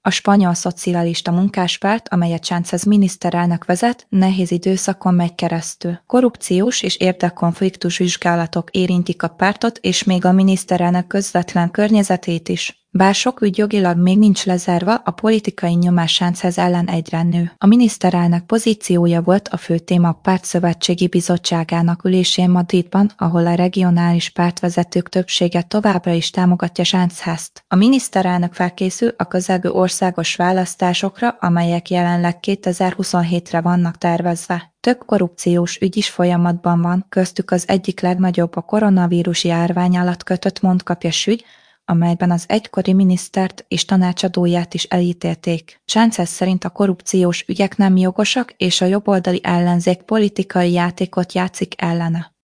A spanyol szocialista munkáspárt, amelyet Sánchez miniszterelnök vezet, nehéz időszakon megy keresztül. Korrupciós és érdekkonfliktus vizsgálatok érintik a pártot és még a miniszterelnök közvetlen környezetét is. Bár sok ügy jogilag még nincs lezárva, a politikai nyomás Sánchez ellen egyre nő. A miniszterelnök pozíciója volt a fő téma a párt szövetségi bizottságának ülésén Madridban, ahol a regionális pártvezetők többsége továbbra is támogatja Sánchezt. A miniszterelnök felkészül a közelgő országos választásokra, amelyek jelenleg 2027-re vannak tervezve. Több korrupciós ügy is folyamatban van, köztük az egyik legnagyobb a koronavírus járvány alatt kötött mondkapjas ügy, amelyben az egykori minisztert és tanácsadóját is elítélték. Sánchez szerint a korrupciós ügyek nem jogosak, és a jobboldali ellenzék politikai játékot játszik ellene.